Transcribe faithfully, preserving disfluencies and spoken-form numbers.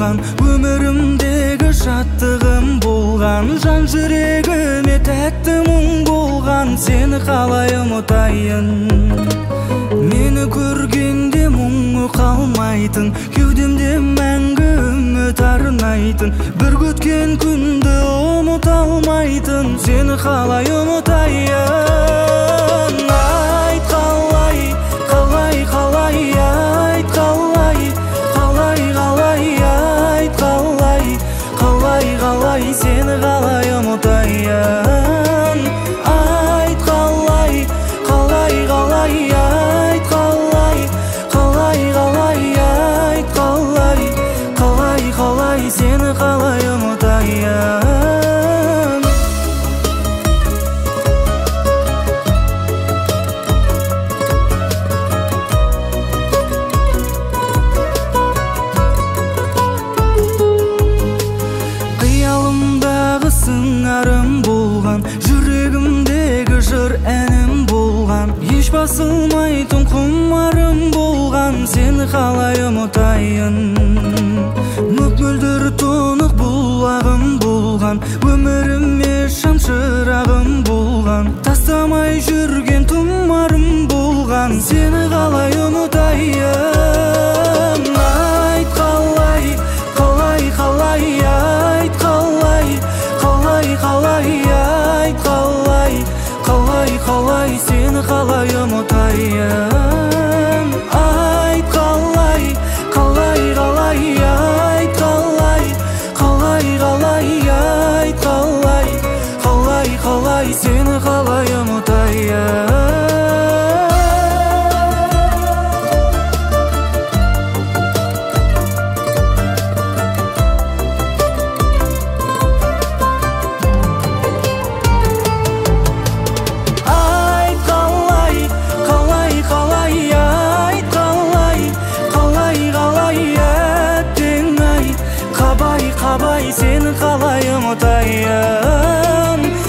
болған, өмірімдегі шаттығым болған, жан жүрегіме тәтті мұң болған. Сені қалай ұмытайын, мені көргенде мұңы қалмайтын, кеудемде мәңгі үміт арнайтын, бір күткен күнді ұмыта алмайтын. Сені қалай ұмытайын, айт қалай, қалай, қалай, айт қалай, қалай, қалай, айт қалай, қалай, қалай, сені қалай ұмытайын, айт қалай, қалай, қалай, айт қалай, қалай, қалай, айт қалай, қалай, қалай, сені қалай ұмытайын. Қиялымдағы сыңарым болған, жүрегімдегі жыр әнім болған, еш басылмайтын құмарым болған. Сені қалай ұмытайын, мөп-мөлдір тұнық бұлағым болған, өміріме шам шырағым болған, тастамай жүрген тұмарым болған. Сені қалай ұмытайын, айт қалай, қалай, қалай, айт қалай, қалай, қалай, айт қалай, қалай, қалай, сені қалай ұмытайын, айт қалай, қалай, қалай, айт қалай, қалай, қалай, айт қалай, қалай, қалай, сені қалай ұмытайын. Қабай, сені қалай ұмытайын,